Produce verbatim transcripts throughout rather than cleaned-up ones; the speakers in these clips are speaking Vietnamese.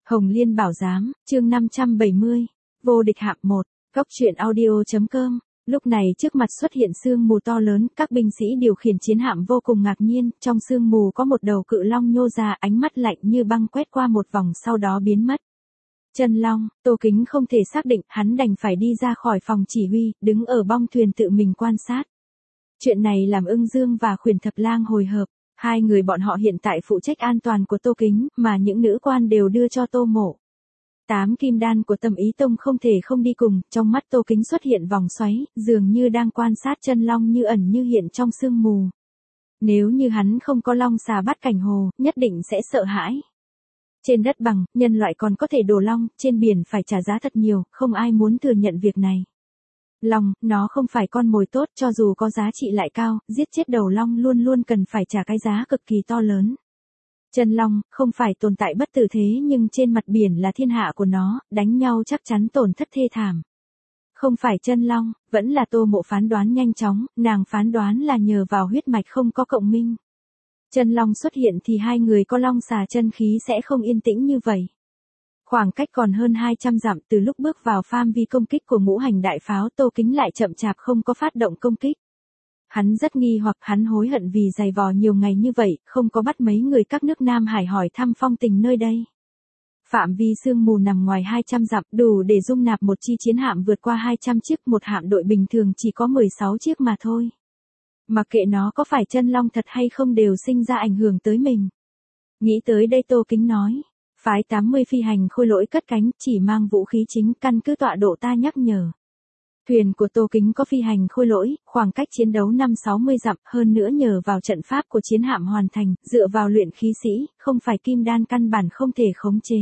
Hồng Liên Bảo Giám, chương năm trăm bảy mươi, Vô Địch Hạm một, Cốc truyện audio.com. Lúc này trước mặt xuất hiện sương mù to lớn, các binh sĩ điều khiển chiến hạm vô cùng ngạc nhiên, trong sương mù có một đầu cự long nhô ra, ánh mắt lạnh như băng quét qua một vòng sau đó biến mất. Chân long, Tô Kính không thể xác định, hắn đành phải đi ra khỏi phòng chỉ huy, đứng ở bong thuyền tự mình quan sát. Chuyện này làm Ưng Dương và Khuyển Thập Lang hồi hộp. Hai người bọn họ hiện tại phụ trách an toàn của Tô Kính, mà những nữ quan đều đưa cho Tô Mộ. Tám kim đan của Tầm Ý Tông không thể không đi cùng, trong mắt Tô Kính xuất hiện vòng xoáy, dường như đang quan sát chân long như ẩn như hiện trong sương mù. Nếu như hắn không có long xà bắt cảnh hồ, nhất định sẽ sợ hãi. Trên đất bằng, nhân loại còn có thể đổ long, trên biển phải trả giá thật nhiều, không ai muốn thừa nhận việc này. Long, nó không phải con mồi tốt, cho dù có giá trị lại cao, giết chết đầu long luôn luôn cần phải trả cái giá cực kỳ to lớn. Chân long, không phải tồn tại bất tử thế nhưng trên mặt biển là thiên hạ của nó, đánh nhau chắc chắn tổn thất thê thảm. Không phải chân long, vẫn là Tô Mộ phán đoán nhanh chóng, nàng phán đoán là nhờ vào huyết mạch không có cộng minh. Chân long xuất hiện thì hai người có long xà chân khí sẽ không yên tĩnh như vậy. Khoảng cách còn hơn hai trăm dặm từ lúc bước vào phạm vi công kích của ngũ hành đại pháo, Tô Kính lại chậm chạp không có phát động công kích. Hắn rất nghi hoặc, hắn hối hận vì dày vò nhiều ngày như vậy, không có bắt mấy người các nước Nam Hải hỏi thăm phong tình nơi đây. Phạm vi sương mù nằm ngoài hai trăm dặm, đủ để dung nạp một chi chiến hạm vượt qua hai trăm chiếc, một hạm đội bình thường chỉ có mười sáu chiếc mà thôi. Mặc kệ nó có phải chân long thật hay không đều sinh ra ảnh hưởng tới mình. Nghĩ tới đây Tô Kính nói. Phái tám mươi phi hành khôi lỗi cất cánh, chỉ mang vũ khí chính, căn cứ tọa độ ta nhắc nhở. Thuyền của Tô Kính có phi hành khôi lỗi, khoảng cách chiến đấu năm sáu mươi dặm, hơn nữa nhờ vào trận pháp của chiến hạm hoàn thành, dựa vào luyện khí sĩ, không phải kim đan căn bản không thể khống chế.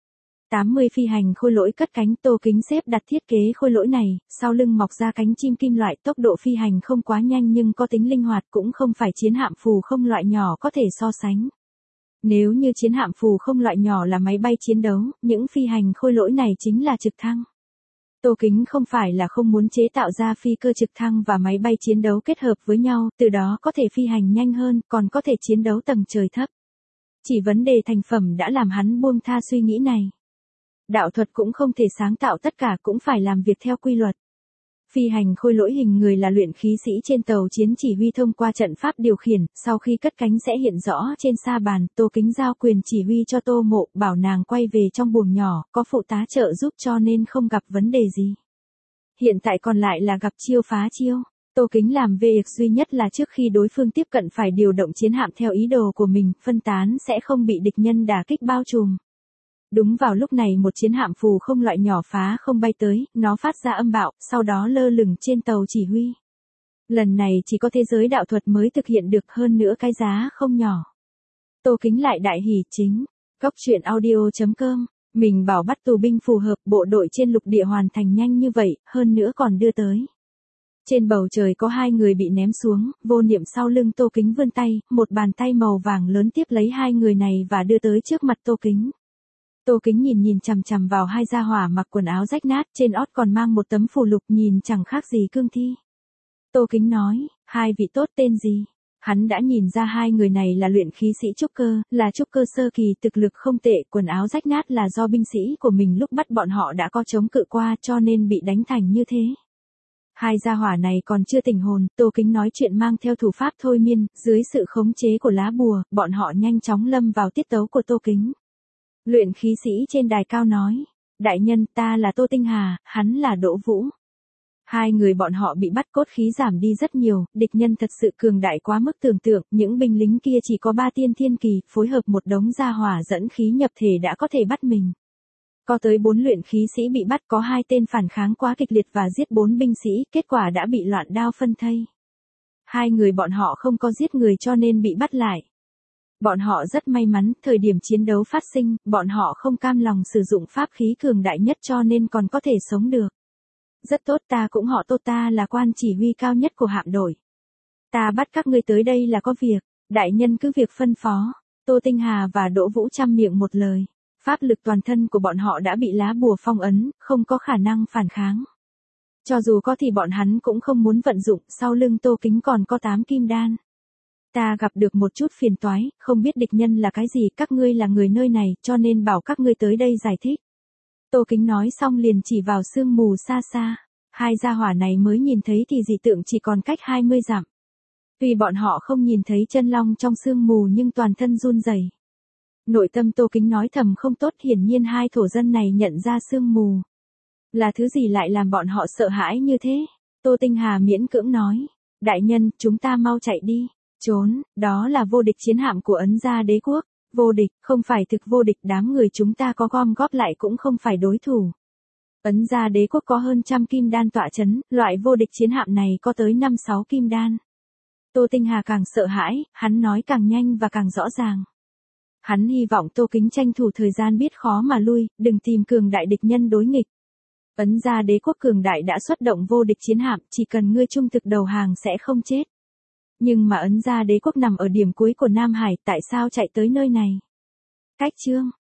tám mươi phi hành khôi lỗi cất cánh, Tô Kính xếp đặt thiết kế khôi lỗi này, sau lưng mọc ra cánh chim kim loại, tốc độ phi hành không quá nhanh nhưng có tính linh hoạt, cũng không phải chiến hạm phù không loại nhỏ có thể so sánh. Nếu như chiến hạm phù không loại nhỏ là máy bay chiến đấu, những phi hành khôi lỗi này chính là trực thăng. Tô Kính không phải là không muốn chế tạo ra phi cơ trực thăng và máy bay chiến đấu kết hợp với nhau, từ đó có thể phi hành nhanh hơn, còn có thể chiến đấu tầng trời thấp. Chỉ vấn đề thành phẩm đã làm hắn buông tha suy nghĩ này. Đạo thuật cũng không thể sáng tạo tất cả, cũng phải làm việc theo quy luật. Phi hành khôi lỗi hình người là luyện khí sĩ trên tàu chiến chỉ huy thông qua trận pháp điều khiển, sau khi cất cánh sẽ hiện rõ trên sa bàn, Tô Kính giao quyền chỉ huy cho Tô Mộ, bảo nàng quay về trong buồng nhỏ, có phụ tá trợ giúp cho nên không gặp vấn đề gì. Hiện tại còn lại là gặp chiêu phá chiêu. Tô Kính làm việc duy nhất là trước khi đối phương tiếp cận phải điều động chiến hạm theo ý đồ của mình, phân tán sẽ không bị địch nhân đả kích bao trùm. Đúng vào lúc này một chiến hạm phù không loại nhỏ phá không bay tới, nó phát ra âm bạo, sau đó lơ lửng trên tàu chỉ huy. Lần này chỉ có thế giới đạo thuật mới thực hiện được, hơn nữa cái giá không nhỏ. Tô Kính lại đại hỉ chính. Cốc truyện audio.com, mình bảo bắt tù binh phù hợp, bộ đội trên lục địa hoàn thành nhanh như vậy, hơn nữa còn đưa tới. Trên bầu trời có hai người bị ném xuống, vô niệm sau lưng Tô Kính vươn tay, một bàn tay màu vàng lớn tiếp lấy hai người này và đưa tới trước mặt Tô Kính. Tô Kính nhìn nhìn chằm chằm vào hai gia hỏa mặc quần áo rách nát, trên ót còn mang một tấm phù lục, nhìn chẳng khác gì cương thi. Tô Kính nói, hai vị tốt tên gì? Hắn đã nhìn ra hai người này là luyện khí sĩ trúc cơ, là trúc cơ sơ kỳ, thực lực không tệ, quần áo rách nát là do binh sĩ của mình lúc bắt bọn họ đã có chống cự qua cho nên bị đánh thành như thế. Hai gia hỏa này còn chưa tỉnh hồn, Tô Kính nói chuyện mang theo thủ pháp thôi miên, dưới sự khống chế của lá bùa, bọn họ nhanh chóng lâm vào tiết tấu của Tô Kính. Luyện khí sĩ trên đài cao nói, đại nhân ta là Tô Tinh Hà, hắn là Đỗ Vũ. Hai người bọn họ bị bắt, cốt khí giảm đi rất nhiều, địch nhân thật sự cường đại quá mức tưởng tượng, những binh lính kia chỉ có ba tiên thiên kỳ, phối hợp một đống gia hỏa dẫn khí nhập thể đã có thể bắt mình. Có tới bốn luyện khí sĩ bị bắt, có hai tên phản kháng quá kịch liệt và giết bốn binh sĩ, kết quả đã bị loạn đao phân thây. Hai người bọn họ không có giết người cho nên bị bắt lại. Bọn họ rất may mắn, thời điểm chiến đấu phát sinh, bọn họ không cam lòng sử dụng pháp khí cường đại nhất cho nên còn có thể sống được. Rất tốt, ta cũng họ Tô, ta là quan chỉ huy cao nhất của hạm đội. Ta bắt các ngươi tới đây là có việc, đại nhân cứ việc phân phó. Tô Tinh Hà và Đỗ Vũ chăm miệng một lời. Pháp lực toàn thân của bọn họ đã bị lá bùa phong ấn, không có khả năng phản kháng. Cho dù có thì bọn hắn cũng không muốn vận dụng, sau lưng Tô Kính còn có tám kim đan. Ta gặp được một chút phiền toái, không biết địch nhân là cái gì, các ngươi là người nơi này, cho nên bảo các ngươi tới đây giải thích. Tô Kính nói xong liền chỉ vào sương mù xa xa. Hai gia hỏa này mới nhìn thấy thì dị tượng chỉ còn cách hai mươi dặm. Tuy bọn họ không nhìn thấy chân long trong sương mù nhưng toàn thân run rẩy. Nội tâm Tô Kính nói thầm không tốt, hiển nhiên hai thổ dân này nhận ra sương mù. Là thứ gì lại làm bọn họ sợ hãi như thế? Tô Tinh Hà miễn cưỡng nói. Đại nhân, chúng ta mau chạy đi. Trốn, đó là vô địch chiến hạm của Ấn Gia Đế Quốc. Vô địch, không phải thực vô địch, đám người chúng ta có gom góp lại cũng không phải đối thủ. Ấn Gia Đế Quốc có hơn trăm kim đan tọa chấn, loại vô địch chiến hạm này có tới năm sáu kim đan. Tô Tinh Hà càng sợ hãi, hắn nói càng nhanh và càng rõ ràng. Hắn hy vọng Tô Kính tranh thủ thời gian biết khó mà lui, đừng tìm cường đại địch nhân đối nghịch. Ấn Gia Đế Quốc cường đại đã xuất động vô địch chiến hạm, chỉ cần ngươi trung thực đầu hàng sẽ không chết. Nhưng mà Ấn Gia Đế Quốc nằm ở điểm cuối của Nam Hải, tại sao chạy tới nơi này? Cách chương